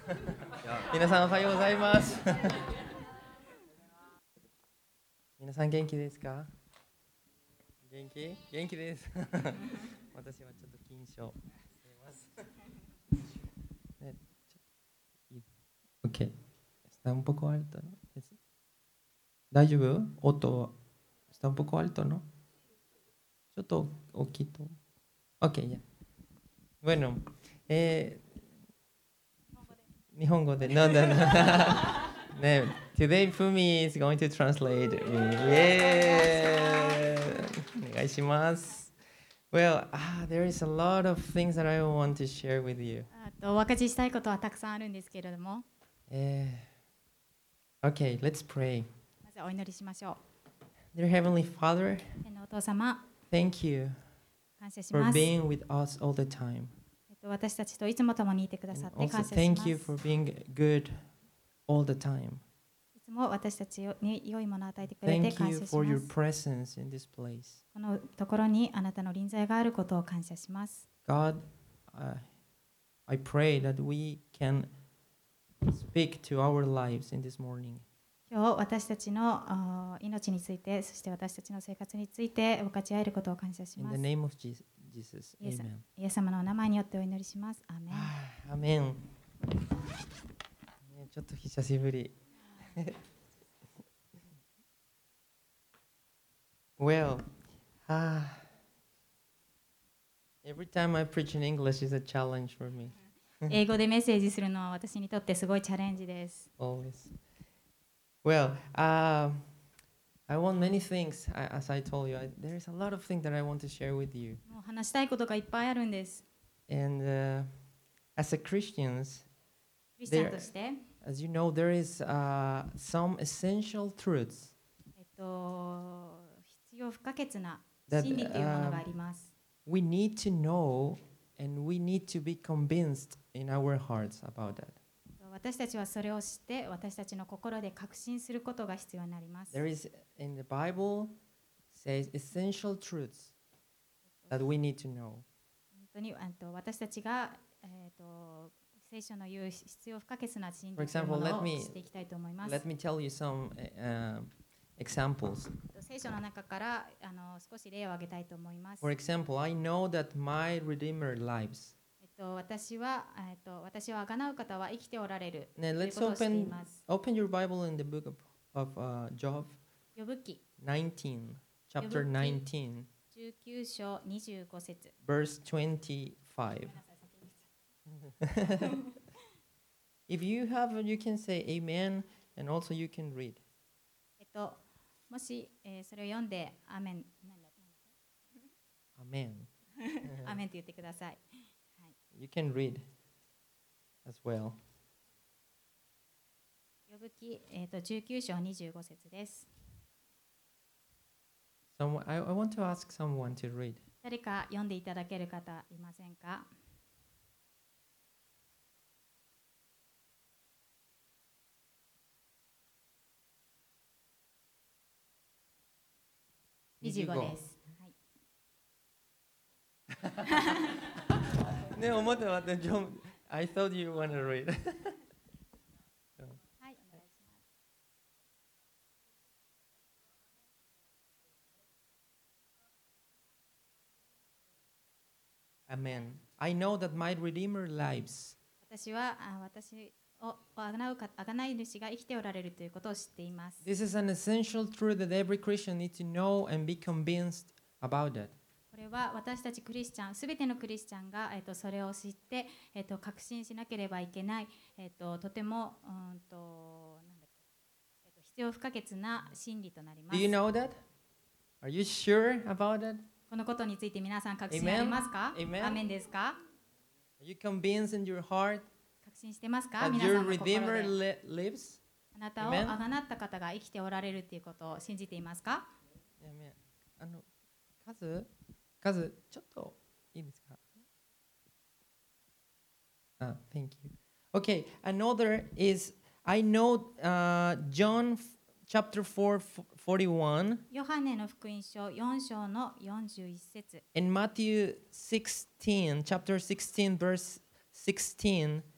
皆さんおはようございます。皆さん元気ですか？元気です。私はちょっと緊張しています。ね、OK。Está un poco alto, ¿no? 大丈夫？音 está un poco alto, ¿no? ちょっと大きいと。OK, ya. Bueno, 日本語で。No. ね、Today Fumi is going to translate me. Yeah! お願いします。Well, there is a lot of things that I want to share with you. お分かちしたいことはたくさんあるんですけれども、 Okay, let's pray. まずお祈りしましょう。 Dear Heavenly Father, 天のお父様、 thank you 感謝し for ます。 being with us all the time. 私たちといつも共にいてくださ And って also 感謝し thank ます。 you い for being good all the time. つも私たちに良いものを与えてくれて Thank 感 you 謝し for ま your す。 presence in this place. このところにあなたの臨在があることを感謝します。 God, I pray that we can speak to our lives in this morning. 今日私たちの命について、そして私たちの生活について分かち合えることを感謝し In ま the す。 name of Jesus, イエス amen. イエス様のお名前によってお祈りします。アーメン。 アメン。ちょっと久しぶり。Well, every time I preach in English is a challenge for me. 英語でメッセージするのは私にとってすごいチャレンジです。 Always. Well, I want many things. As I told you, there is a lot of things that I want to share with you. もう話したいことがいっぱいあるんです。 And as a Christians, クリスチャンとして、 as you know, there is some essential truths 必要不可欠な that 真理というものがあります。 we need to know and we need to be convinced in our hearts about that. 私たちはそれを知って私たちの心で確信することが必要になります。 There is in the Bible says essential truths that we need to know. 本当に私たちが、聖書の言う必要不可欠な真理というものを知っていきたいと思います。 Let me tell you some examples. 聖書の中から少し例を挙げたいと思います。 For example, I know that my Redeemer lives. 私はあがなう方は生きておられると Now いう let's ことを知っています。 open your Bible in the book of Job ヨブ記 19, chapter 19, 19章25節 verse 25. If you have, you can say amen, and also you can read. もし、それを読んでアメン Amen. アメンと言ってください。 You can read as well. ヨブ記、19章25節です。 I want to ask someone to read. 誰か読んでいただける方いませんか？25です。 ね、思って待って、I thought you want to read. はい、お願いします。 Amen. I know that my Redeemer lives. 私は私をあがない主が生きておられるということを知っています。 This is an essential truth that every Christian needs to know and be convinced about that. これは私たちクリスチャン、すべてのクリスチャンが、それを知って、確信しなければいけない、とてもなんだっけ、必要不可欠な真理となりま Do す。 you know that? Are you sure about that? このことについて皆さん確信ありますか？ Amen. アメンですか？ Are you convinced in your heart 確信してますか？ that 皆さ your んの心 Redeemer で lives? あなたを Amen. あがなった方が生きておられるということを信じていますか？ Amen. 数ちょっといいですか？ Thank you. Okay, another is I know John chapter 4:41 ヨハネの福音書4章の41節 and Matthew 16, chapter 16, verse 16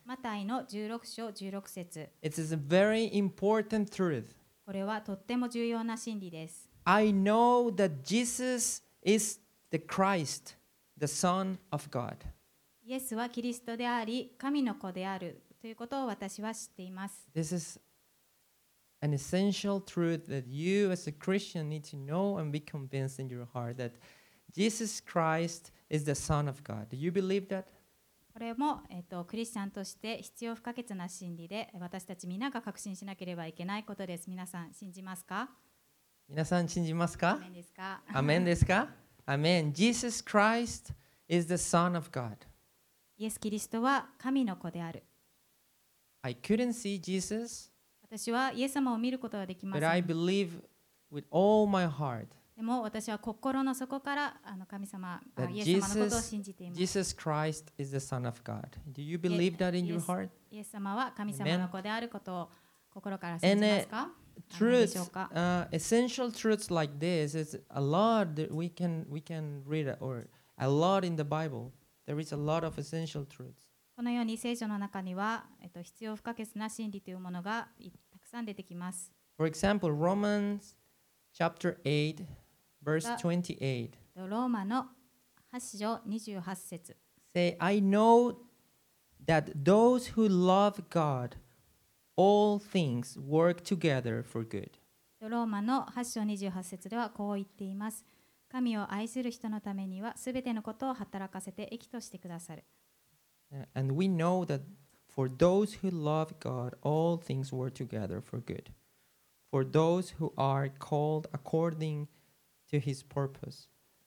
マタイの16章16節。 It is a very important truth. これはとっても重要な真理です。 I know that Jesus is the Christ, the Son of God. イエスはキリストであり、神の子であるということを私は知っています。 This is an essential truth that you as a Christian need to know and be convinced in your heart that Jesus Christ is the Son of God. Do you believe that? これも、クリスチャンとして必要不可欠な真理で、私たち皆が確信しなければいけないことです。皆さん信じますか？ 皆さん信じますか？ アメンですか？ アメンですか？アメン。Jesus Christ is the Son of God. イエス・キリストは神の子である。 I couldn't see Jesus, 私はイエス様を見ることはできま but せ I ん。 believe with all my heart でも私は心の底から神様、 that イエス様のことを信じています。 Jesus Christ is the Son of God. Do you believe that in your heart? イエス様は神様の子であることを心から信じますか？アーメンでしょう Truths, か？ essential truths like this is a lot that we can read or a lot in the Bible. There is a lot of essential truths. このように聖書の中には、必要不可欠な真理というものがたくさん出てきます。 For example, Romans chapter 8, verse 28. ローマの8章28節。 Say, I know that those who love God, all things work together for good. ローマの8章28節ではこう言っています。神を愛する人のためにはすべてのことを働かせて益としてくださる。 And we know that for those who love God, all things work together for good. For those who are called according to his purpose.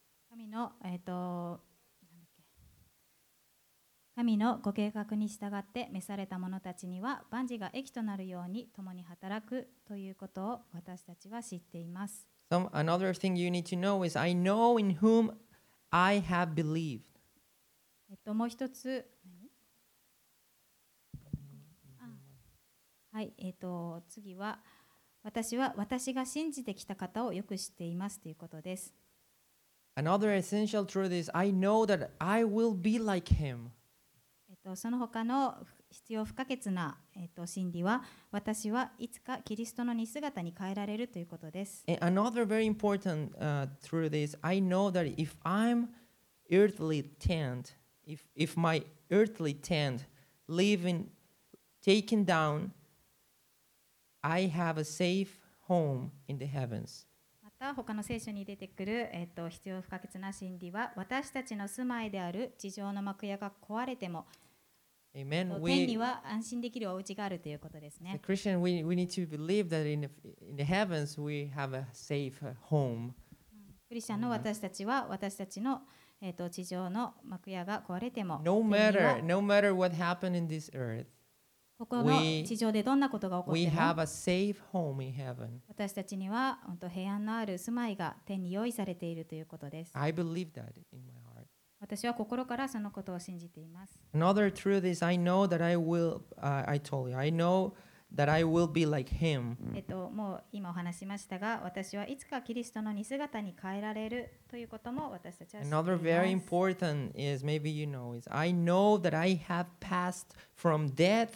神のご計画に従って召された者たちには万事が益となるように共に働くということを私たちは知っています。 Another thing you need to know is I know in whom I have believed. もう一つ、はい、次は私が信じてきた方をよく知っていますということです。 Another essential truth is I know that I will be like him. その他の必要不可欠な、真理は私はいつかキリストの似姿に変えられるということです。 Another very important truth is I know that if I'm earthly tent, if my earthly tent living taken down, I have a safe home in the heavens. また他の聖書に出てくる、必要不可欠な真理は私たちの住まいである地上の幕屋が壊れても Amen. 天には安心できるお家があるということですね。 The Christian, we need to believe that in the heavens we have a safe home. クリスチャンの私たちは私たちの、地上の幕屋が壊れても No matter what happened in this earth, ここの地上でどんなことが起こっ we ても have a safe home in heaven. 私たちには本当平安のある住まいが天に用意されているということです。 I believe that in my heart. 私は心からそのことを信じています。 Another truth is I know that I will, I told you, I know that I will be like him. もう今お話ししましたが、私はいつかキリストの似姿に変えられるということも私たちは知っています。 Another very important is maybe you know is I know that I have passed from death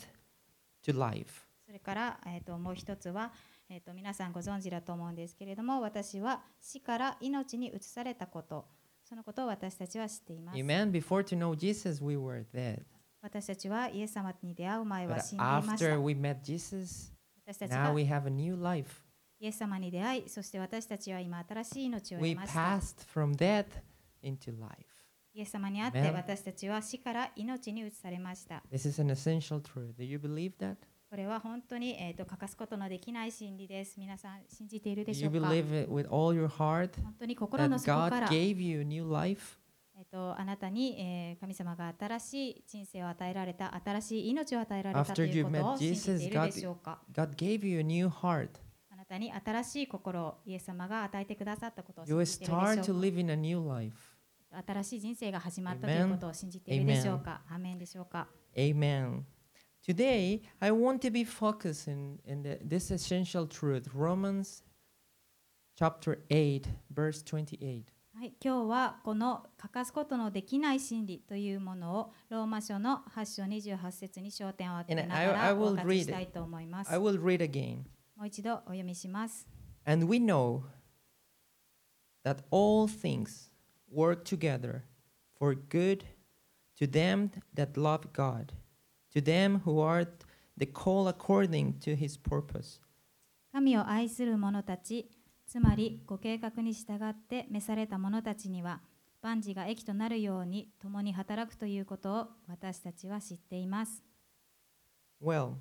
to life. それから、もう一つは、皆さんご存知だと思うんですけれども、私は死から命に移されたこと、そのことを私たちは知っています。 Amen. Before to know Jesus, we were dead. 私たちはイエス様に出会う前は But 死んでいました。 after we met Jesus, 私たち now が we have a new life. イエス様に出会い、そして私たちは今新しい命を得 We ました。 passed from death into life. イエス様に会って Amen. 私たちは死から命に移されました。 This is an essential truth. Do you believe that? これは本当に、欠かすことのできない真理です。皆さん信じているで Do し you ょうか？ believe it with all your heart 本当に心の that 底か God ら、 gave you a new life? あなたに、神様が新しい人生を与えられた、新しい命を与えられたと After いう you こと met を信じてい Jesus, るでしょうか？ God gave you a new heart. あなたに新しい心をイエス様が与えてくださったことを You 信 will じているで start しょ to う live in a new life. か？新しい人生が始まったということを信じているでしょうか？アーメンでしょうか？ Amen. Today, I want to be focused in this essential truth, Romans chapter 8, verse 28. ははい、今日はこの欠かすことのできない真理というものをローマ書の8章28節に焦点を当て And なが I らお will 分かち read したい it. と思いま I す。 will read again. もう一度お読みします。 And we know that all things work together for good to them that love God, to them who are the called according to his purpose. 神を愛する者たち、つまりご計画に従って召された者たちには万事が益となるように共に働くということを私たちは知っています。 Well,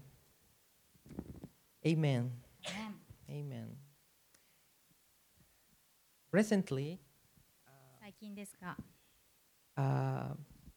amen. アメン。 Amen. Recently, 最近ですが、 uh,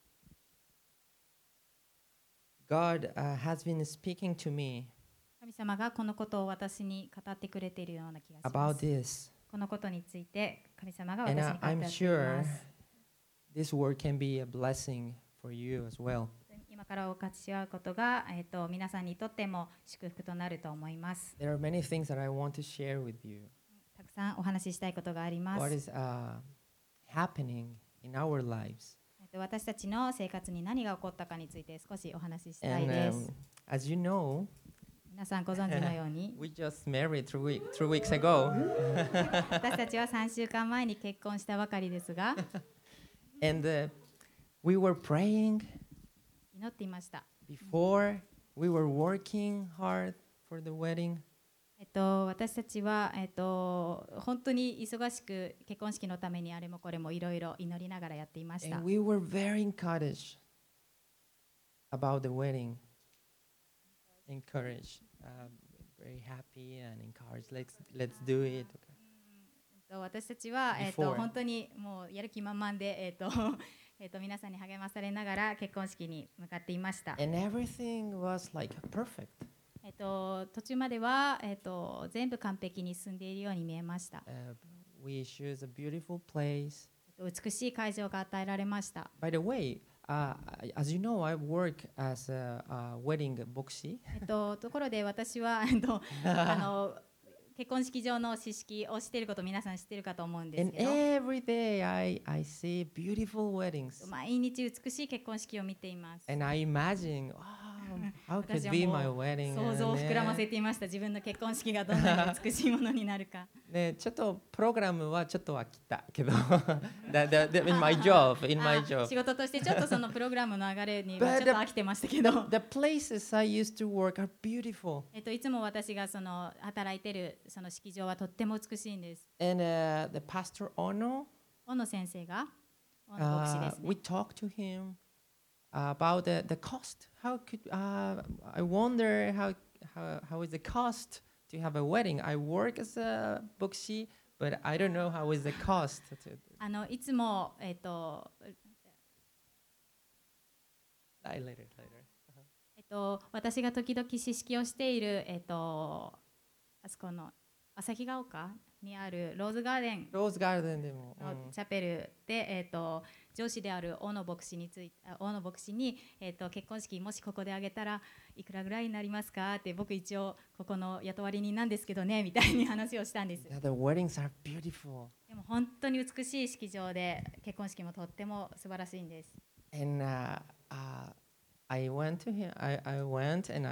God has been speaking to me 神様がこのことを私に語ってくれているような気がしま about す。 this. このことについて神様が And 私に語ってい I'm ま sure す。 this word can be a blessing for you as well. 今からお勝ちし合うことが、皆さんにとっても祝福となると思います。 There are many things that I want to share with you. たくさんお話ししたいことがありま What す。 is happening in our lives. 私たちの生活に何が起こったかについて少しお話ししたい And です。 as you know, 皆さんご存知のように we just married 3 weeks ago. 私たちは3週間前に結婚したばかりですが And we were praying 祈っていました。 before we were working hard for the wedding. 私たちは、本当に忙しく結婚式のためにあれもこれもいろいろ祈りながらやっていました。 And we were very encouraged about the wedding. Encouraged, very happy and encouraged. Let's do it. Okay. 私たちは、 Before. 本当にもうやる気満々で、皆さんに励まされながら結婚式に向かっていました。 And everything was like perfect. 途中までは、全部完璧に進んでいるように見えました。 We choose a beautiful place. 美しい会場が与えられました。 By the way, as you know, I work as a wedding boxy. ところで私は結婚式場の知識をしていること皆さん知っているかと思うんです And けど、 every day I see beautiful weddings. 毎日美しい結婚式を見ています。 And I imagine, oh, how could 私は be もう my wedding? 想像を膨らませていました。自分の結婚式がどんなに美しいものになるか。 ね、ちょっとプログラムはちょっと飽きたけど in my job 仕事としてちょっとそのプログラムの流れにはちょっと飽きてましたけど the places I used to work are beautiful いつも私がその働いてるその式場はとっても美しいんです。 and the pastor Ono 小野先生が小野牧師ですね。 we talked to him about the cost. How could I wonder how is the cost to have a wedding? I work as a boxy, but I don't know how is the cost. いつも Later. 私が時々詩式をしているあそこの旭ヶ丘にあるローズガーデンローズガーデンでも、 のチャペルで、上司である大野牧師に結婚式もしここであげたらいくらぐらいになりますかって僕一応ここの雇われ人なんですけどねみたいに話をしたんです。 The weddings are beautiful. でも本当に美しい式場で結婚式もとっても素晴らしいんです。 And I went to him. I went and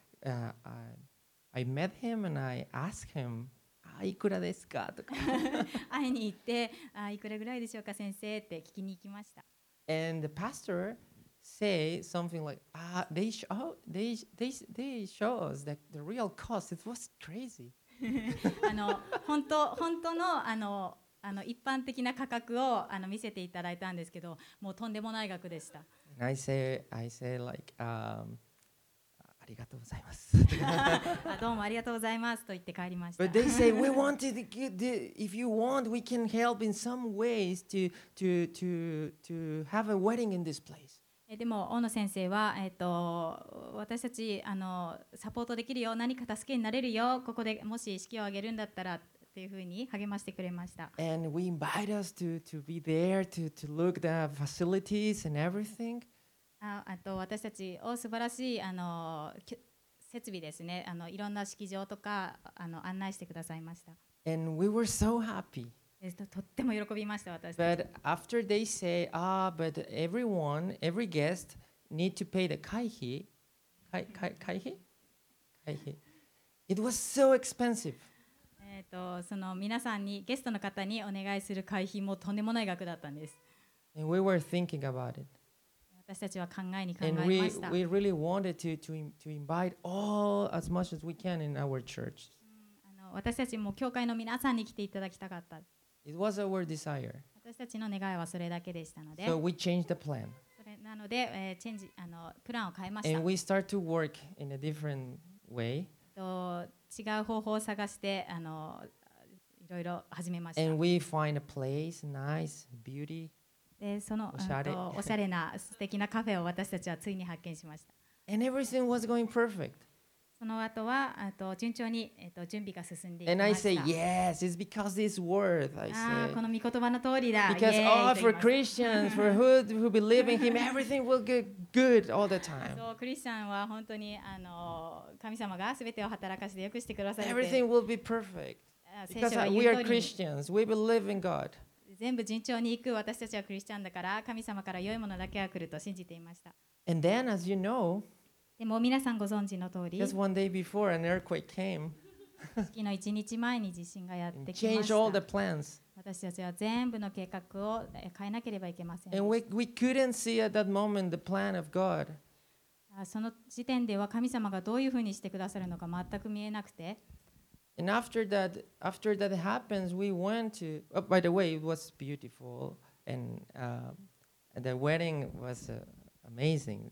I met him and I asked him, いくらですかとか会いに行っていくらぐらいでしょうか先生って聞きに行きました。 And the pastor say something like, they show us that the real cost. It was crazy. 本当の一般的な価格を見せていただいたんですけど、もうとんでもない額でした。 And I say like, ありがとうございます。 どうもありがとうございますと言って帰りました。 But they say we wanted to if you want, we can help in some ways to have a wedding in this place. でも大野先生は、私たちサポートできるよ、何か助けになれるよ、ここでもし式を挙げるんだったらっていうふうに励ましてくれました。 And we invite us to be there to look the facilities and everything. あと私たちを素晴らしい設備ですね、いろんな式場とか案内してくださいました。 And we were so happy. とっても喜びました私たち。 But after they say, but everyone, every guest need to pay the kaihi, kaihi? Kaihi. It was so expensive. その皆さんにゲストの方にお願いする会費もとんでもない額だったんです。 And we were thinking about it. 私たちは考えま And した。 we really wanted to invite all as much as we can in our church. 私たちも教会の皆さんに来ていただきたかった。 It was our desire. 私たちの願いはそれだけでしたので、 So we changed the plan. それなので、プランを変えました。 And we start to work in a different way. 違う方法を探していろいろ始めました。 And we find a place, nice, beauty. でそのおしゃれおしゃれな素敵なカフェを私たちはついに発見しました。 And everything was going perfect. その後は順調に、準備が進んでいき And ま I した。 say, yes, it's because this word. I こ say. の御言葉の通りだ。 Because イエーイと言 for います Christians, for who believe in Him, everything will get good all the time. そうクリスチャンは本当に神様がすべてを働かせてよくしてくださる。 Everything will be perfect. 聖 Because 書が we 言う are 通りに Christians. We believe in God. 全部順調にいく私たちはクリスチャンだから神様から良いものだけが来ると信じていました。 And then, as you know, でも皆さんご存知の通り、 just one day before an earthquake came 月の1日前に地震がやっ and てきま changed し all the た。 plans. 私たちは全部の計画を変えなければいけません。 And we couldn't see at that moment the plan of God. その時点では神様がどういうふうにしてくださるのか全く見えなくて、 And after that happens, we went to. Oh, by the way, it was beautiful, and the wedding was amazing.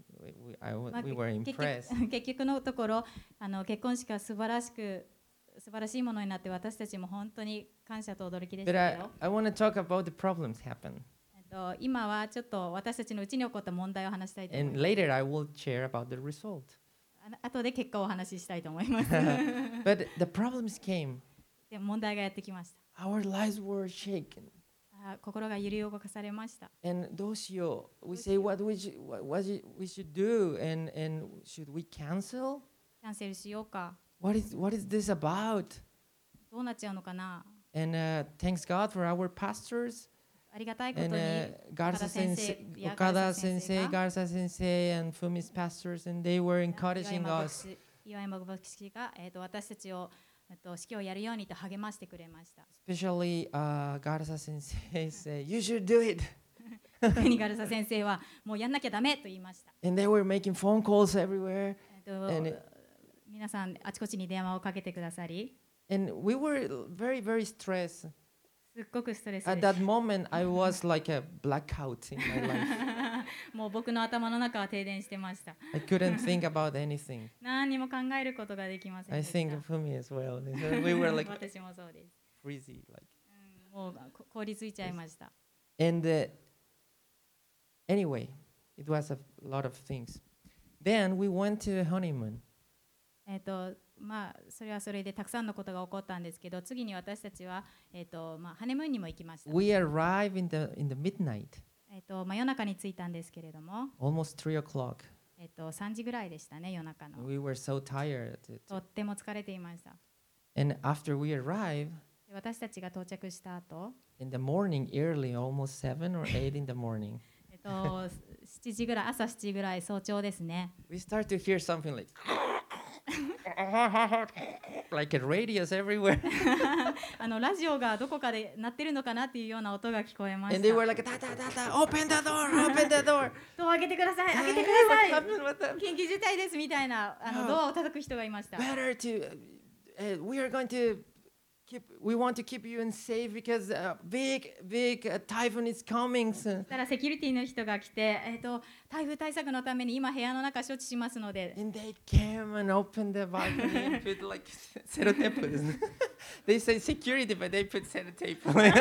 We were 結 impressed. 局結局のところ結婚式は素晴らしいものになって私たちも本当に感謝と驚きでし But たけど、 I want to talk about the problems happen, 今はちょっと私たちのうちに起こった問題を話したいと思い and ます。 later I will share about the result. 後で結果をお話ししたいと思います。 But the problems came. で問題がやってきました。 Our lives were shaken, 心が揺り動かされました。 and those we say what we should do, and should we cancel? キャンセルしようか。 What is this about? どうなっちゃうのかな。 And thanks God for our pastors. ありがたいこと And に Garza 先生 sensei, や Okada 先 sensei, が Garza sensei, and Fumi's pastors, and they were encouraging us. 岩山牧師が、私たちを、式をやるようにと励ましてくれました。 Especially Garza sensei said, "You should do it." 特にガルサ先生はもうやんなきゃダメと言いました。 And they were making phone calls everywhere. えっと皆さんあちこちに電話をかけてくださり、 And we were very, very stressed. すっごくストレス At で that moment, I was like a blackout in my life. す。もう僕の頭の中は停電してました。 I couldn't think about anything. 何にも考えることができません I でした。 think Fumi as well. We were like 私もそうです。 freezy, like. もう凍りついちゃいました。 And anyway, it was a lot of things. Then we went to a honeymoon. それはそれでたくさんのことが起こったんですけど、次に私たちは、ハネムーンにも行きました。 We arrived in the midnight, 真夜中に着いたんですけれども、 almost 3 o'clock. 3時ぐらいでしたね、夜中の。 We were so tired. とっても疲れていました。 And after we arrived, で私たちが到着した後、 in the morning, early, almost 7 or 8 in the morning, 7時ぐらい、朝7時ぐらい、早朝ですね。 we start to hear something like like a radios everywhere. ラジオがどこかで鳴ってるのかなっていうような音が聞こえまし And they た。 were like, open the door, open the door. ドア開けてください、開けてく Hey, だ what さい。 happened? What happened? 緊急事態ですみたいなドアを叩く人がいました。 Better to, we are going to we want to keep you in safe because big typhoon is coming. そしたらセキュリティの人が来て、台風対策のために今部屋の中処置しますので、 And they came and opened the balcony and put like sellotape. They say security, but they put sellotape.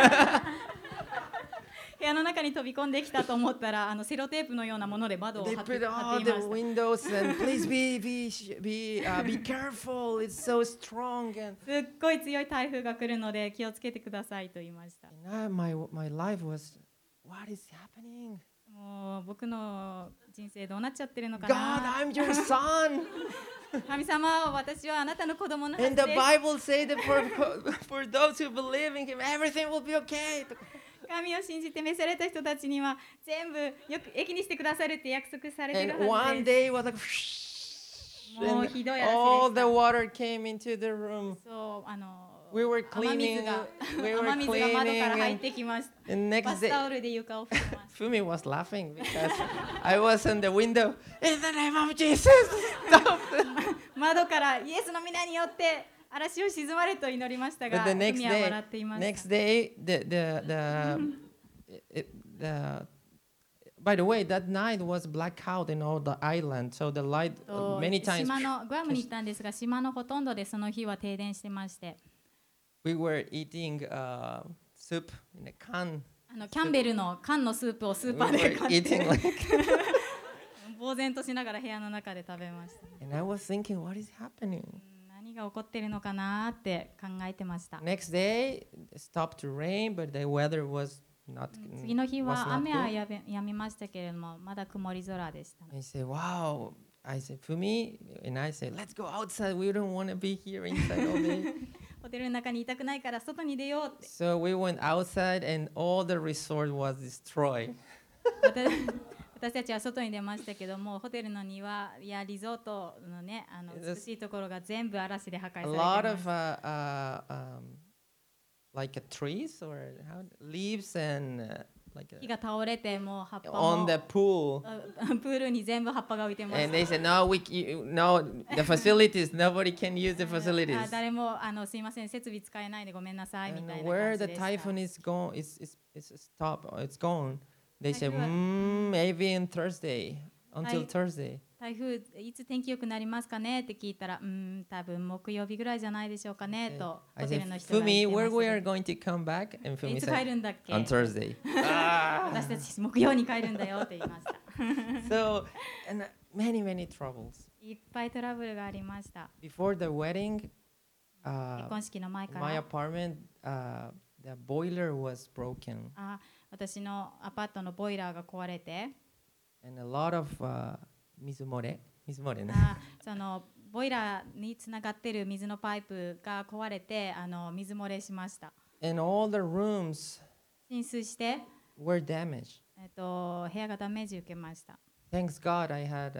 部屋の中に飛び込んできたと思ったら、セロテープのようなもので窓を They 貼って put 貼 all ってい the ました。 windows and please be careful. It's so strong. And すっごい強い台風が来るので気をつけてくださいと言いました。 my life was, what is happening? ももう僕の人生どうなっちゃってるのか God, な。 I'm your son. 神様、私はあなたの子供のはず And the です。 Bible says that for those who believe in him, everything will be okay. 神を信じて召された人たちには全部よく益にしてくださるって約束されている And はず one です。 day it was like, もう and ひどい嵐で all し the た。 water came into the room. そう、 We were 雨水 cleaning. が We were 雨水が窓から入っ cleaning. てきました。 And バ next スタオ day, ルで床を拭きました。 Fumi was laughing because I was in the window. In the name of Jesus, stop. 窓からイエスの皆によって嵐を沈まれと祈りました But が、 the フ next ミは day, 笑っていました。 next day, by the way, that night was blackout in all the island, so the light と many times 島のグアムに行ったんですが、島のほとんどでその日は停電してまして、 we were eating soup in a can. キャンベルの缶のスープをス We ーパーで were 買って eating like, 呆然としながら部屋の中で食べました。 and I was thinking, what is happening? 何が起こってるのかなって考えてました。 Next day, it stopped to rain, but the weather was not. 次の日 was は not 雨は good. やみましたけれども、まだ曇り空でした。 I said, wow. I said, Fumi, and I said, let's go outside. We don't want to be here inside all day. ホテルの中にいたくないから外に出ようって。 So we went outside, and all the resort was destroyed. 私たちは外に出ましたけども、ホテルの庭やリゾートのね、美しいところが全部嵐で破壊さ A れてい lot ま of した。 like trees or leaves and like 木が倒れてもう葉っぱ on も the pool. プールに全部葉っぱが浮いてま And す。 they said, no, the facilities, nobody can use the あ facilities. 誰もすいません、設備使えないでごめんなさいみ And たいな where 感 the じでした。 typhoon is gone, it's stopped, it's gone. They said, Typhoon- maybe on Thursday, until Ty- Thursday. 台風いつ天気良くなりますかねって聞いたら、多分木曜日ぐらいじゃないでしょうかねと I ホテ said, ルの人が言 Fumi, ってま where した we け are ど。 going to come back? And い Fumi つ帰 said, るんだっけ on Thursday. 私たち木曜に帰るんだよって言いました。 So, and many troubles. いっぱいトラブルがありました。 Before the wedding, 結 婚式の前か my ら apartment, the boiler was broken, 私のアパートのボイラーが壊れて、 and a lot of mizumore,ね。 そのボイラーにつながってる水のパイプが壊れて水漏れしました。 And all the rooms 浸水して、 were damaged. 部屋がダメージ受けました。 Thanks God I had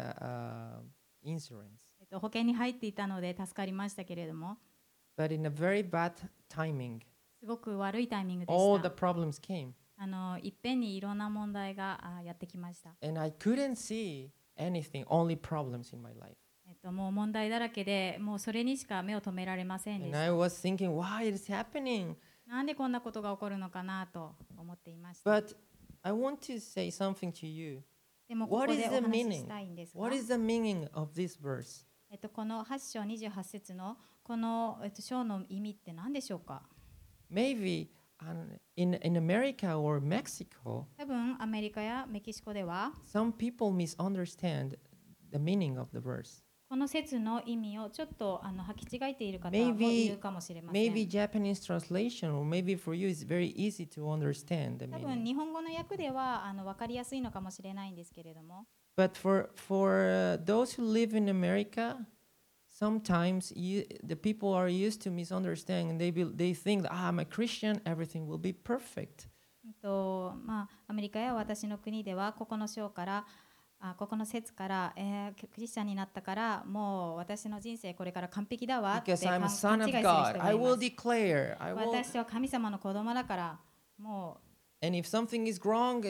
insurance. 保険に入っていたので助かりましたけれども、 But in a very bad timing, すごく悪いタイミングで all し the た。 problems came. いっぺんにいろんな問題がやってきました。 And I couldn't see anything, only problems in my life. もう問題だらけで、もうそれにしか目を留められませんでし And た。 I was thinking, why is happening? なんでこんなことが起こるのかなと思っていました。 But I want to say something to you. でもここ What で is お the 話し meaning? したいんですが、 What is the meaning of this verse? この8章28節のこの、章の意味って何でしょうか。 Maybe in America or Mexico, 多分アメリカやメキシコでは some people misunderstand the meaning of the verse. この説の意味をちょっと履き違えている方もい Maybe るかもしれません。 Maybe Japanese translation, or maybe for you it's very easy to understand the 多分 meaning. 日本語の訳では分かりやすいのかもしれないんですけれども、 But for those who live in America, sometimes the people are used to misunderstand, and they think, I'm a Christian, everything will be perfect. アメリカや私の国ではここの章からここの説から、クリスチャンになったからもう私の人生これから完璧だわって Because I'm a 勘 son 違い of する人 God, が I いま will す。 declare, I will. 私は神様の子供だからも And if something is wrong,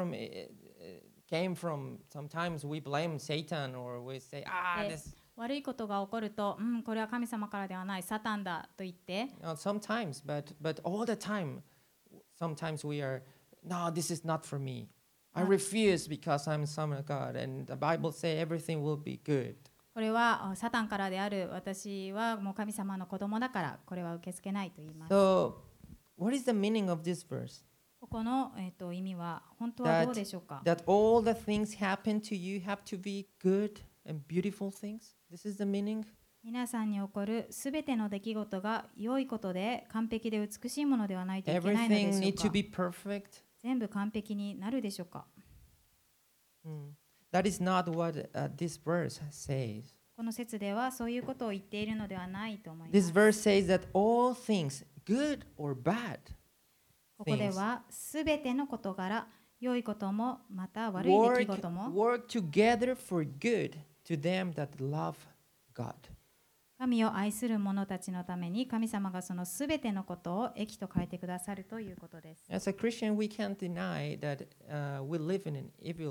came from. Sometimes we blame Satan, or we say, this. う悪いことが起こると、これは神様からではないサタンだと言って、 Sometimes, but all the time, sometimes we are, no, this is not for me. I refuse because I'm son of God, and the Bible says everything will be good. これはサタンからである私はもう神様の子供だからこれは受け付けないと言います。 So, what is the meaning of this verse? ここの、意味は本当はどうでしょうか。 That all the things happen to you have to be good and beautiful things? This is the meaning? 皆さんに起こるすべての出来事が良いことで完璧で美しいものではないといけないので Everything しょう need か。 to be perfect? 全部完璧になるでしょうか。 That is not what this verse says. この説ではそういうことを言っているのではないと思いま This す。 verse says that all things, good or bad, ここで things はすべての事柄、良いこともまた悪い出来 work, 事も work together for good to them that love God. 神を愛する者たちのために神様がそのすべてのことを益と変えてくださるということです。 As a Christian, we can't deny that we live in an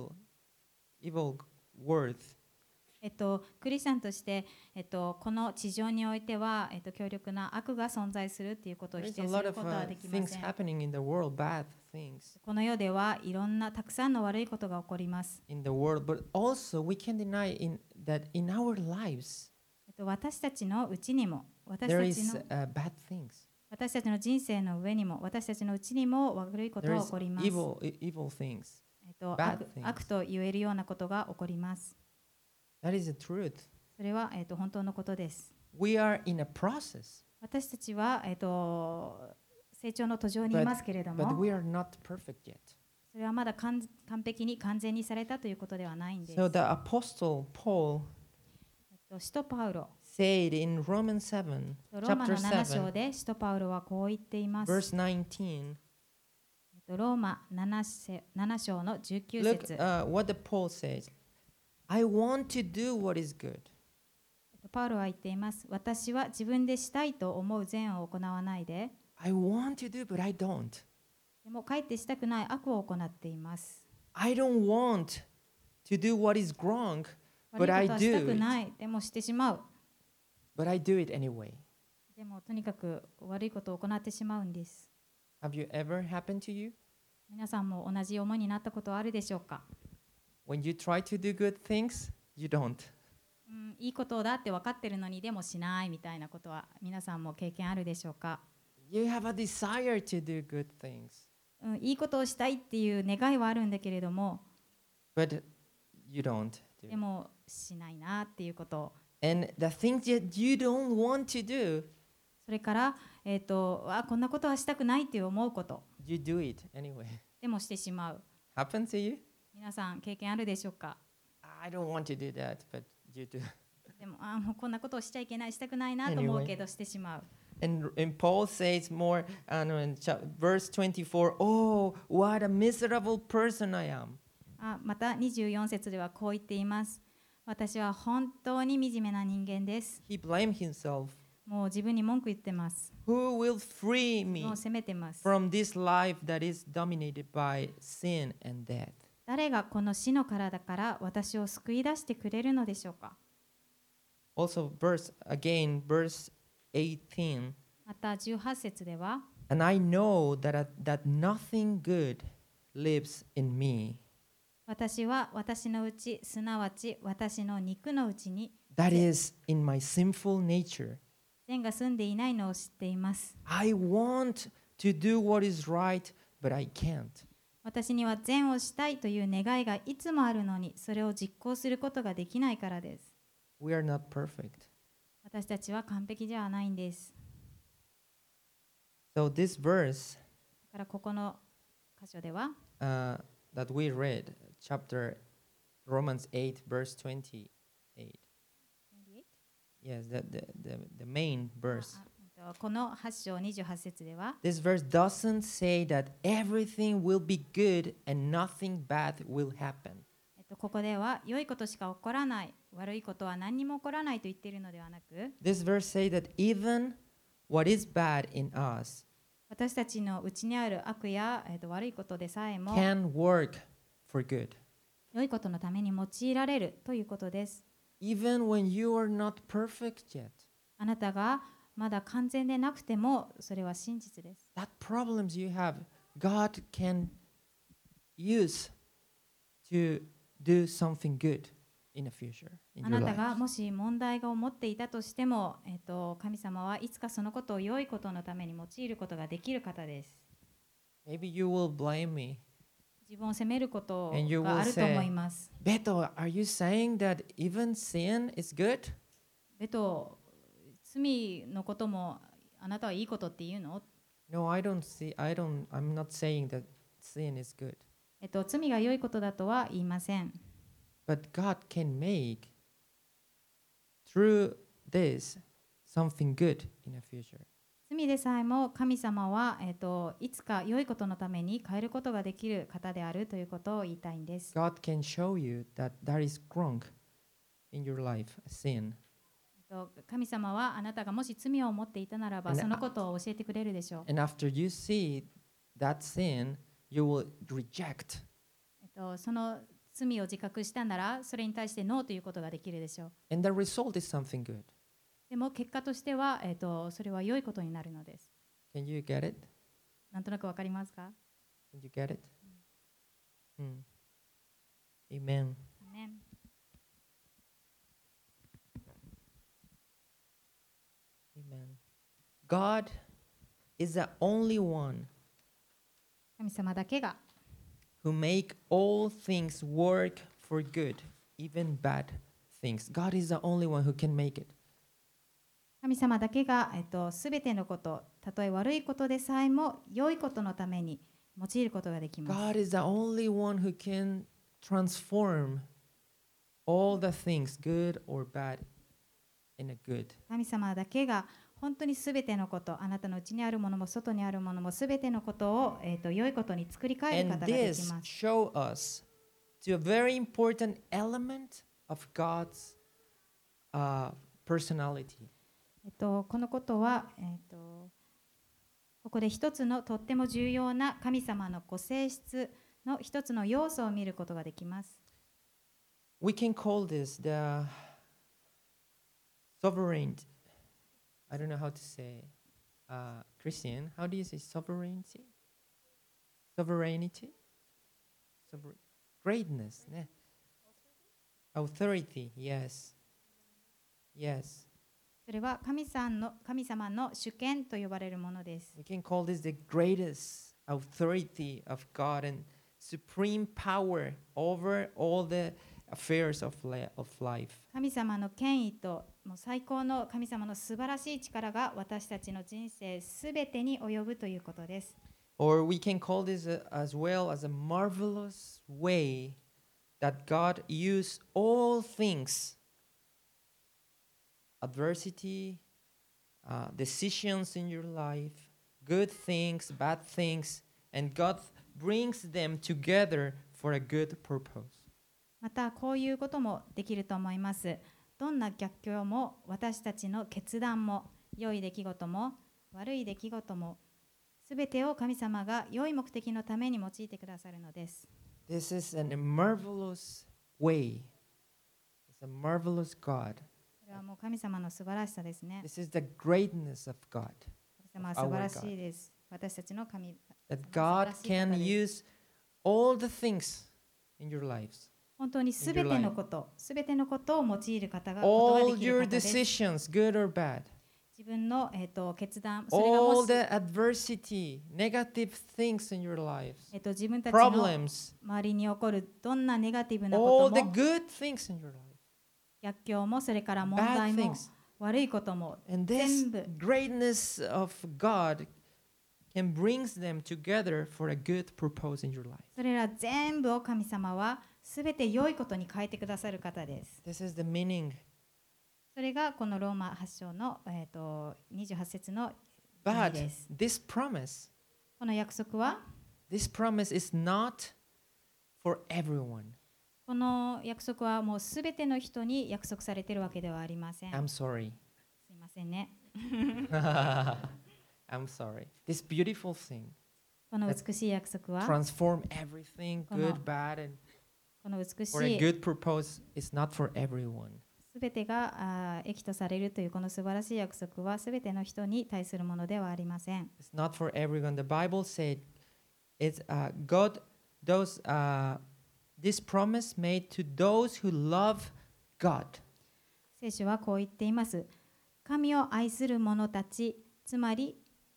evil world. クリスチャンとして、この地上においては、強力な悪が存在するということを There's 否 a 定す lot る of ことはできま things せん。 happening in the world, bad things この世ではいろんなたくさんの悪いことが起こります。 in the world, but also we can't deny that in our lives 私たちのうちにも、私 there たち is の bad things. 私たちの人生の上にも、私たちのうちにも悪いこと There が is 起こります。 evil things. bad things. 悪と言えるようなことが起こります。 That is the truth. それは、本当のことです。 We are in a process, 私たちは、成長の途上にいますけれど but も、 we are not perfect yet. それはまだ完璧に完全にされたということではないんです。 So the apostle Paul 使徒パウロ、 said in Romans 7, ローマの chapter 7章 7, で使徒パウロはこう言っています。 verse 19. ローマ7章の19 Look 節。 what the Paul says. I want to do what is good. パウロは言っています。私は自分でしたいと思う善を行わないで、 I want to do, but I don't. でもかえってしたくない悪を行っています。 I don't want to do what is wrong, 悪い but こと I はしたく do it. ない。でもしてしまう。 But I do it anyway. でもとにかく悪いことを行ってしまうんです。 Have you ever happened to you? 皆さんも同じ思いになったことはあるでしょうか。 When you try to do good things, you don't. いいことだって分かってるのにでもしないみたいなことは皆さんも経験あるでしょうか。 You have a desire to do good things, いいことをしたいっていう願いはあるんだけれども、 but you don't で do. もしないなっていうことを。 And the things that you don't want to do, それから、こんなことはしたくないって思うこと。 you do it anyway. でもしてしまう。 Happen to you? 皆さん経験あるでしょうか。 I don't want to do that, but you do. でももうこんなことをしちゃいけない、したくないなと思うけどしてしまう。 And Paul says more in verse 24, oh, what a miserable person I am. また24節ではこう言っています。私は本当に惨めな人間です。 He blamed himself. もう自分に文句言ってます。 Who will free も me う責めてます。 from this life that is dominated by sin and death? 誰がこの死の体から私を救い出してくれるのでしょうか。 Also, verse 18. また18節では、 And I know that nothing good lives in me. 私は私のうち、すなわち私の肉のうちに That is in my sinful nature. 善が住んでいないのを知っています。 I want to do what is right, but I can't. 私には善をしたいという願いがいつもあるのに、それを実行することができないからです。 We are not perfect. 私たちは完璧ではないんです。 So this verse だからここの箇所では、 that we read, chapter Romans 8, verse 28. Yes, the main verse. この8章28節では、 This verse doesn't say that everything will be good and nothing bad will happen. ここでは良いことしか起こらない、悪いことは何にも起こらないと言っているのではなく、 This verse says that even what is bad in us 私たちのうちにある悪や、悪いことでさえも can work for good. 良いことのために用いられるということです。 Even when you are not perfect yet. あなたがまだ完全でなくてもそれは真実です。 That problems you have, God can use to do something good in the future. In あ your なた life. がもし問題が持っていたとしても、神様はいつかそのことを良いことのために用いることができる方です。 Maybe you will blame me. 自分を責めること And you will があると say, 思います。 Beto, are you saying that even sin is good? ベト、罪のこともあなたはいいことって言うの？ No, I'm not saying that sin is good. 罪が良いことだとは言いません。 But God can make through this something good in the future. 罪でさえも神様は、いつか良いことのために変えることができる方であるということを言いたいんです。 God can show you that there is wrong in your life, a sin. 神様はあなたがもし罪を持っていたならば、 And そのことを教えてくれるでしょう。 And after you see that sin, you will reject. その罪を自覚したなら、それに対してノーということができるでしょう。 And the result is something good. でも結果としては、それは良いことになるのです。 Can you get it? なんとなくわかりますか？ Can you get it? Amen. アメン。 Amen. God is the only one 神様だけが who make all things work for good, even bad things. God is the only one who can make it. 神様だけが、すべてのこと、たとえ悪いことでさえも良いことのために用いることができます。 God is the only one who can transform all the things, good or bad, in a good. 神様だけが本当にすべてのこと、あなたの内にあるものも外にあるものもすべてのことを、良いことに作り変える And 方ができ this ます。 show us to a very important element of God's personality. このことは、ここで一つのとっても重要な神様のご性質の一つの要素を見ることができます。 We can call this the sovereign. I don't know how to say. Christian, how do you say sovereignty? Sovereignty? Greatness. ね。Authority. Yes. Yes. それは神様の主権と呼ばれるものです。 We can call this the greatest authority of God and supreme power over all the affairs of life. 神様の権威ともう最高の神様の素晴らしい力が私たちの人生すべてに及ぶということです。 Or we can call this as well as a marvelous way that God used all things, adversity, decisions in your life, good things, bad things, and God brings them together for a good purpose. またこういうこともできると思います。どんな逆境も私たちの決断も良い出来事も悪い出来事もすべてを神様が良い目的のために用いてくださるのです。 This is a marvelous way. It's a marvelous God. これはもう神様の素晴らしさですね。 This is the greatness of God. 神様は素晴らしいです。私たちの神 That God can use all the things in your lives. 本当にすべてのことを用いる方がことが All できる your 方です。 decisions, good or bad. 自分の、決断、それがも All し、 the adversity, negative things in your lives. 自分たちの Problems. 周りに起こるどんなネガティブなこ All と the も good things in your life. 逆境もそれから問 Bad 題も things. 悪いことも And 全 this 部 greatness of God can bring them together for a good purpose in your life. それら全部を神様はすべて良いことに変えてくださる方です。 This is the meaning. それがこのローマ8章の、28節の意味 But です。 this promise, この約束は this promise is not for everyone. この約束はもうすべての人に約束されているわけではありません。 I'm sorry. すいませんね。 I'm sorry. This beautiful thing この美しい約束は transform everything, Come on. good, bad, and この美し for a い good purpose is not for everyone. すべてが益とされるというこの素晴らしい約束はすべての人に対するものではありません。 It's not for everyone. The Bible said it's God those this promise made to those who love God. 聖書はこう言っています。神を愛する者たち、つまり、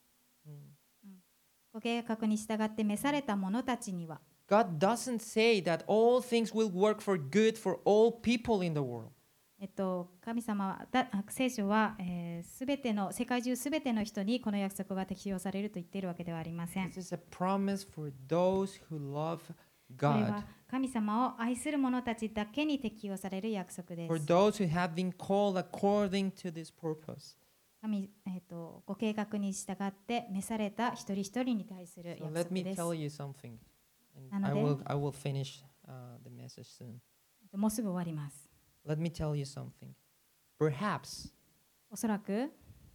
ご計画に従って召された者たちには、 God doesn't say that all things will work for good for all people in the world. 神様は聖書は、すべての世界中すべての人にこの約束が適用されると言っているわけではありません。 This is a promise for those who love これ God は神様を愛する者たちだけに適用される約束で for す。 those who have been called according to this purpose. ご計画に従って召された一人一人に対する So 約 let 束 me です。 tell you something, and なので、 I will finish the message soon. もうすぐ終わります。 Let me tell you something. Perhaps おそらく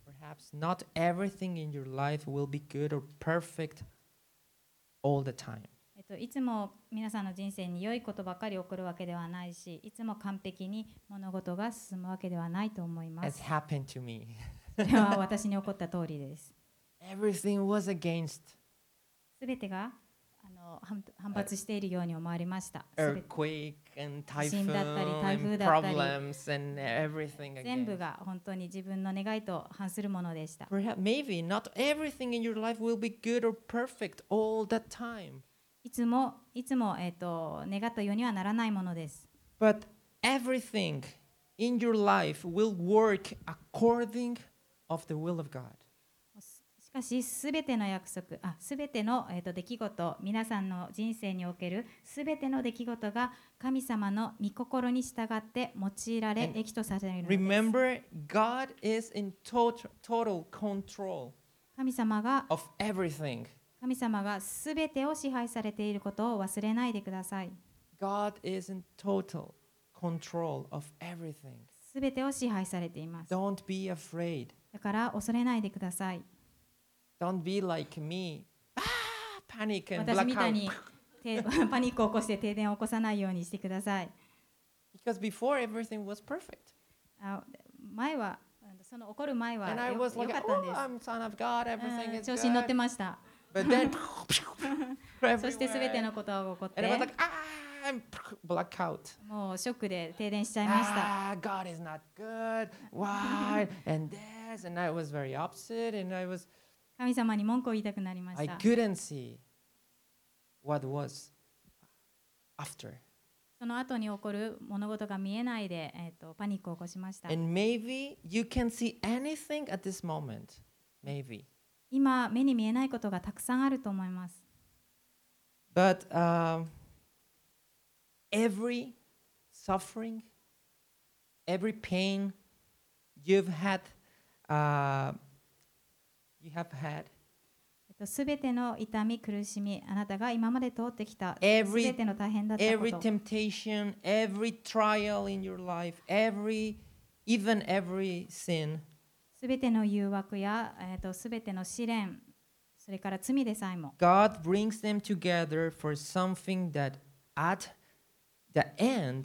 not everything in your life will be good or perfect all the time. いつも皆さんの人生に良いことばかり起こるわけではないし、いつも完璧に物事が進むわけではないと思いま It's す。 happened to me. それは私に起こった通りです。 Everything was against すべてが反発しているように思われました。すべて earthquake and 地震だったり、 typhoon 台風 and だったり、 problems and everything 全部 against. が本当に自分の願いと反するものでした。 Perhaps maybe not everything in your life will be good or perfect all the time. いつも願ったようにはならないものです。 But everything in your life will work according of the will of God. しかし、すべての約束、すべての、出来事、皆さんの人生におけるすべての出来事が神様の御心に従って用いられ、 And 益とされるのです。 Remember, God is in total control 神様が of everything. すべてを支配されていることを忘れないでください。 God is in total control of everything. すべてを支配されています。 Don't be afraid. だから恐れないでください。 Don't be like me. Panic and 私みたい blackout. にパニックを起こして停電を起こさないようにしてください。 Because before everything was perfect. 前は、その起こる前は And I よ was か like, ったん oh, です。 I'm son of God. Everything is 調子に乗って good. ました。 But then そしてすべて everywhere. のことが起こっ And I was て like, I'm blackout. もうショックで停電しちゃいました。 God is not good. Why? And this. And I was very upset. And 神様に文句を言いたくなりま I した。 couldn't see what was after. その後に起こる物事が見えないで、パニックを起こしました。 And maybe you can see anything at this moment. Maybe. 今、目に見えないことがたくさんあると思います。 But every suffering, every pain you have had, すべての痛み、苦しみ、あなたが今まで通ってきたす Every- べての大変だったこ every と、 temptation, every trial in your life, even every sin, すべての誘惑や、すべての試練、それから罪でさえも、 God brings them together for something that at the end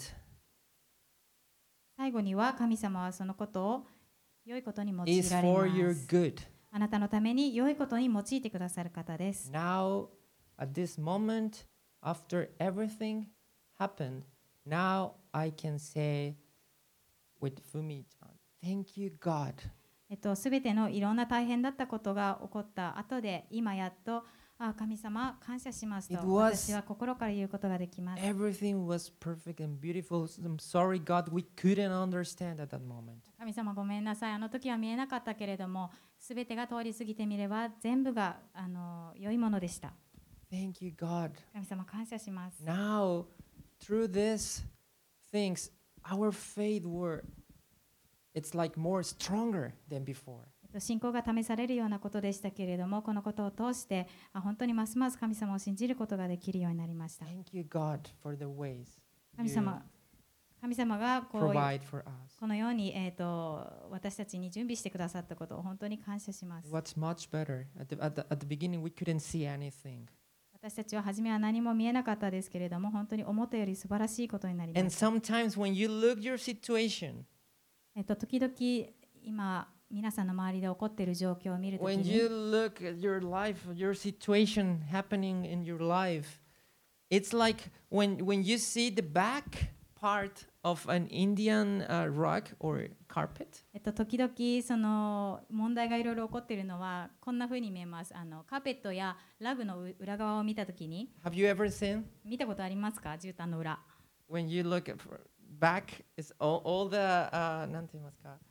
最後には神様はそのことを良いことに用い is られ for ま your す。 good. あなたのために良いことに用いてくださる方です。 Now, at this moment, after everything happened, now I can say with Fumi-chan, thank you, God. すべてのいろんな大変だったことが起こった後で、今やっと、神様、感謝しますと It was- 私は心から言うことができます。 Everything was perfect and beautiful. I'm sorry, God, we couldn't understand at that moment. 神様ごめんなさい。あの時は見えなかったけれども、すべてが通り過ぎてみれば全部が良いものでした。 Thank you, God. 神様感謝します。 Now, through these things, our faith it's like more stronger than before. 信仰が試されるようなことでしたけれども、このことを通して本当にますます神様を信じることができるようになりました。 Thank you, God, for the ways 神 you 様がこう provide for us. このように、私たちに準備してくださったことを本当に感謝します。 What's much better? At the beginning, we couldn't see anything. 私たちは初めは何も見えなかったですけれども、本当に思ったより素晴らしいことになりま And した。 sometimes when you look your situation, 時々今皆さんの周りで起こっている状況を見るとき when に you look at your life, your situation happening in your life, it's like when you see the back part of an Indian rug or carpet. 時々その問題がいろいろ起こっているのはこんな風に見えます。カーペットやラグの裏側を見たときに Have you ever seen 見たことありますか？絨毯の裏。 when you look at back is all the なんて言いますか?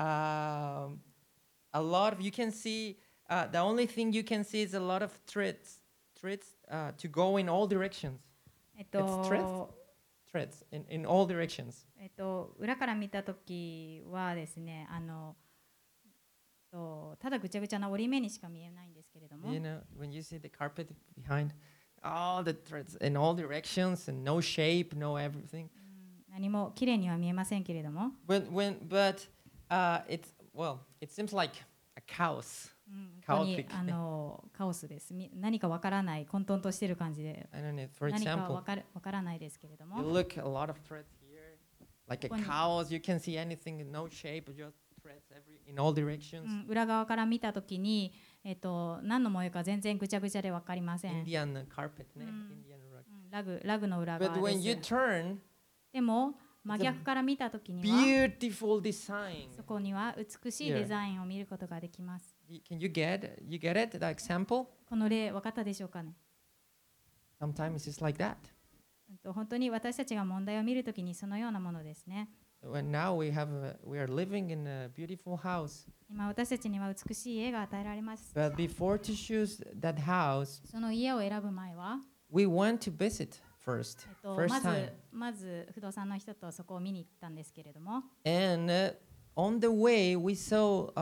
A lot of you can see the only thing you can see is a lot of threads to go in all directions. threads in all directions. 裏から見たときはですね、ただぐちゃぐちゃな折り目にしか見えないんですけれども、 You know, when you see the carpet behind, all the threads in all directions and no shape, no everything. 何も綺麗には見えませんけれども、 But it seems like a chaos. 本当にカオスです。何かわからない、混沌としている感じで、 I don't know. For 何か example, わからないですけれど you も、 look a lot of threads here, like a ここに chaos. You can see anything, no shape, just threads in all directions. 裏側から見たときに、何の模様か全然ぐちゃぐちゃでわかりません。 Indian carpet, Indian rug. ラグの裏 But 側 when で you す。 turn, でも真逆から見たときには、 beautiful design. そこには美しいデザインを見ることができます。 Can you get it? The example? この例、分かったでしょうかね。 Sometimes it's just like that. 本当に私たちが問題を見るときにそのようなものですね。 When now we are living in a beautiful house. 今私たちには美しい家が与えられます。 But before to choose that house, その家を選ぶ前は、 we went to visit first. ま First time. まず不動産の人とそこを見に行ったんですけれども、 And on the way, we saw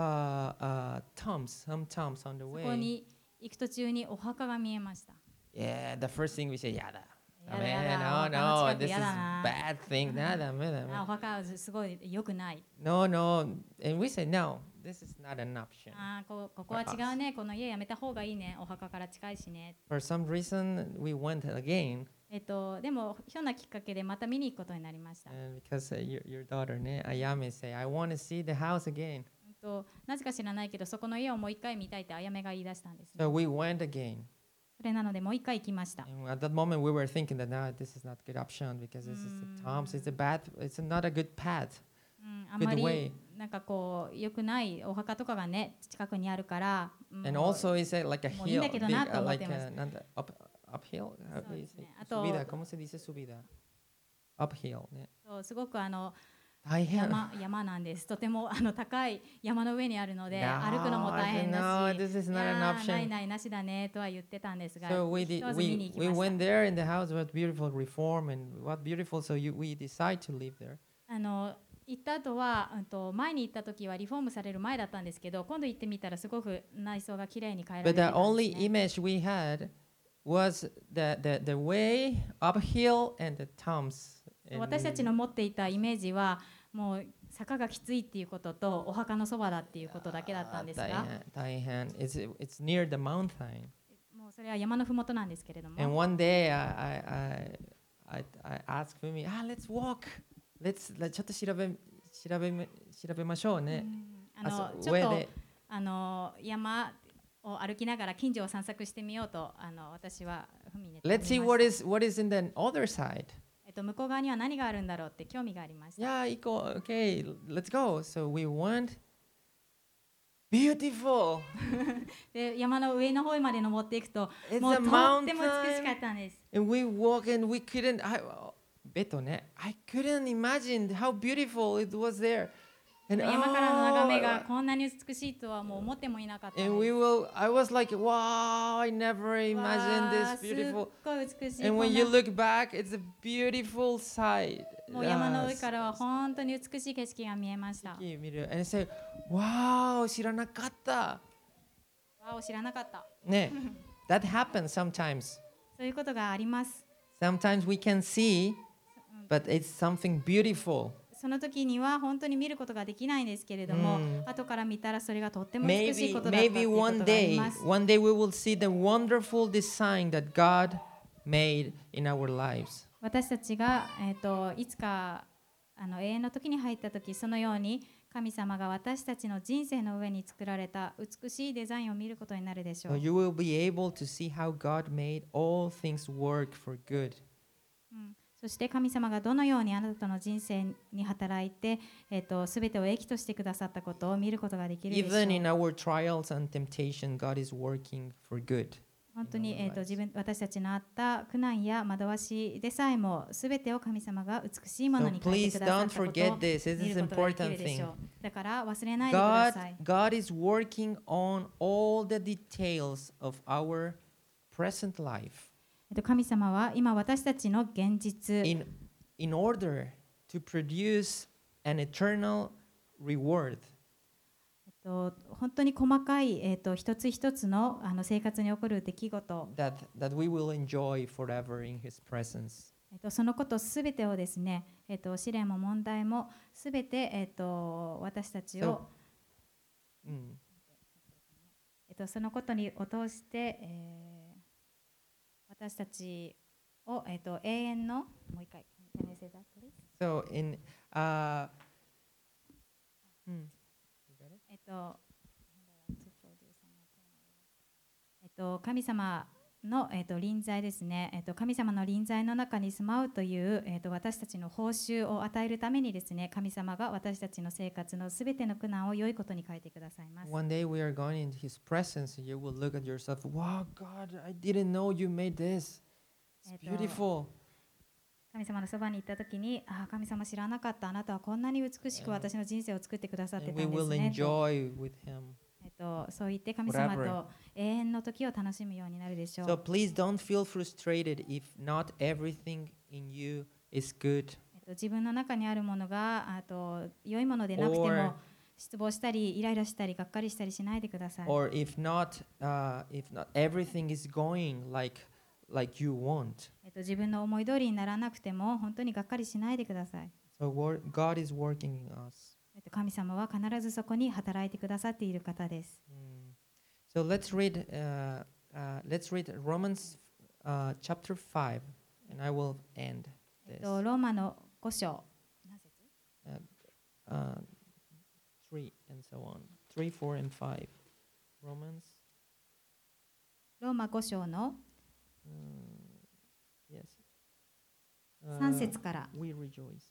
some tombs on the そこ way. に行く途中にお墓が見えました。 Yeah, the first thing we say, yada. やだやだ、 No, お no, 墓の近く this is やだな。 bad thing. Nada, お墓はすごい良くない。 No, no. And we say, no, this is not an option. ここは違うね。この家やめた方がいいね。お墓から近いしね。 For some reason, we went again. でもひょんなきっかけでまた見に行くことになりました。 And because your daughter, Ayame, say, I want to see the house again. なぜか知らないけど、そこの家をもう一回見たいってあやめが言い出したんです、 So we went again. それなのでもう一回行きました。 And at that moment, we were thinking that no, this is not a good option because this is the tombs. It's not a good path. あんま Good り way. なんかこう良くないお墓とかがね近くにあるから、 And also, it's like a もういいん hill, だけど big, なと思っ like てます。 uphill. How do you say? あと、 Subida. ¿Cómo se dice subida? Uphill. そうすごく大変。 山なんです。とても高い山の上にあるので、 No, 歩くのも大変だ no, し、 this is い not や an ーない option. ないなしだねとは言ってたんですが、 So ひとまず見に行き we ました。 went there in the house. What beautiful reform and what beautiful. So we decide to live there. 行った後は、前に行った時はリフォームされる前だったんですけど、今度行ってみたらすごく内装が綺麗に変えられ But て the たん only ですね。 image we had was the way uphill and the tombs. 私たちの持っていたイメージはもう坂がきついっていうこととお墓のそばだっていうことだけだったんですが、 大変. It's near the mountain. もうそれは山のふもとなんですけれど And も、 one day I asked Fumi, let's walk. Let's ちょっと調べましょうね。 ちょっと山を歩きながら近所を散策してみようと私はふみに Let's see what is in the other side. 向こう側には何があるんだろうって興味がありました。 Yeah, 行こう. Okay, let's go. So we went. Beautiful. で山の上の方まで登っていくと、 It's もう a とっても美 mountain. しかったんです。 And we walk and we couldn't. Beto, I couldn't imagine how beautiful it was there. And 山からの眺めがこんなに美しいとはもう思ってもいなかったです。 and I was like, wow, I never imagined this すっ beautiful. ごい美しい。 And こ when ん you な look back, it's a beautiful sight. もう山の上からは本当に美しい景色が見えました。 And I say, wow, 知らなかった。 わお、知らなかった。 ね、that happens sometimes. そういうことがあります。 Sometimes we can see, but it's something beautiful. その時には本当に見ることができないんですけれども、後から見たらそれがとっても美しいことだったということがあります。 One day we will see the wonderful design that God made in our lives. 私たちが、いつか永遠の時に入った時、そのように神様が私たちの人生の上に作られた美しいデザインを見ることになるでしょ So う。 you will be able to see how God made all things work for good. そして神様がどのようにあなたの人生に働いて、すべてを益としてくださったことを見ることができるでしょう。 Even in our trials and temptation, God is working for good. 本当に、私たちのあった苦難や惑わしでさえもすべてを神様が美しいものに変えてくださったことを見ることができるでしょう。だから忘れないでください。 God is working on all the details of our present life. 神様は今私たちの現実、 in order to produce an eternal reward. 本当に細かい、一つ一つの、生活に起こる出来事、 that we will enjoy forever in His presence. そのことすべてをですね、試練も問題もすべて、私たちを、そのことにを通して、私たちを、永遠の、もう一回、Can I say that, please? So in 神様の、臨在ですね、神様の臨在の中に住まうという、私たちの報酬を与えるためにですね、神様が私たちの生活のすべての苦難を良いことに変えてくださいます。 one day we are going into His presence and you will look at yourself, wow, God, I didn't know you made this. It's beautiful. 神様のそばに行ったときに、神様知らなかった、あなたはこんなに美しく私の人生を作ってくださってたんですね。 And we will enjoy with Him. そう言って神様と永遠の時を楽しむようになるでしょう。 So please don't feel frustrated if not everything in you is good. 自分の中にあるものが良いものでなくても失望したりイライラしたりがっかりしたりしないでください。 Or if not everything is going like you want. 自分の思い通りにならなくても本当にがっかりしないでください。 So God is working in us. 神様は必ずそこに働いてくださっている方です。 So let's read Romans chapter 5 and I will end this. ローマの5章何節 ？3 and so on. 3, 4 and 5. Romans. ローマ5章の Yes. 3節から。 We rejoice.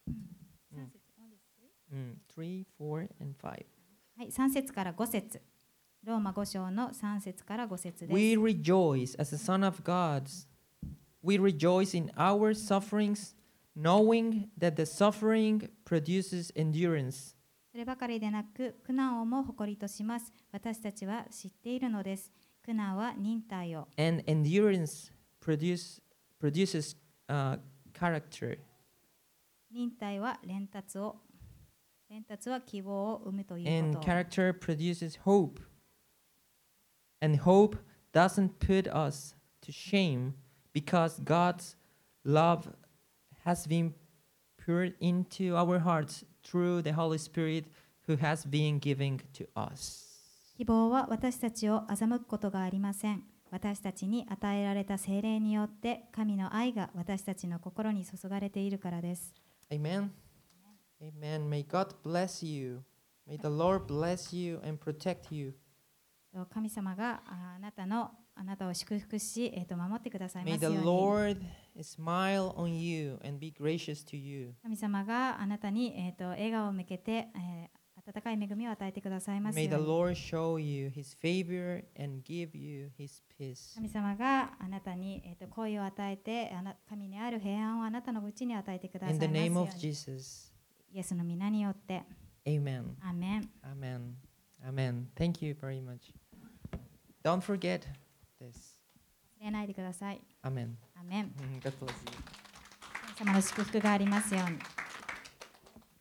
3, 4 and 5. はい、3節から5節。ローマ5章の3節から5節です。 We rejoice as the Son of God. We rejoice in our sufferings, knowing that the suffering produces endurance. そればかりでなく、苦難をも誇りとします。私たちは知っているのです。苦難は忍耐を。 And endurance produces character. 忍耐は連達を。連達は希望を生むということ。 And character produces hope. And hope doesn't put us to shame because God's love has been poured into our hearts through the Holy Spirit who has been given to us. 希望は私たちを欺くことがありません。私たちに与えられた聖霊によって神の愛が私たちの心に注がれているからです。 Amen. Amen. May God bless you. May the Lord bless you and protect you. 神様があなたを祝福し、守ってくださいま May す the ように。 Lord smile on you and be gracious to you. 神様があなたに、笑顔を向けて、温かい恵みを与えてくださいますよ May う the に。 Lord show you His favor and give you His peace. 神様があなたに、好意を与えて神にある平安をあなたのうちに与えてください In ます the よ name う of に。 Jesus. イエスの皆によって。 Amen. アーメン。 Amen. Amen. Thank you very much. Don't forget this. 忘れないでください。 Amen. アーメン。 God bless you. 神様の祝福がありますように。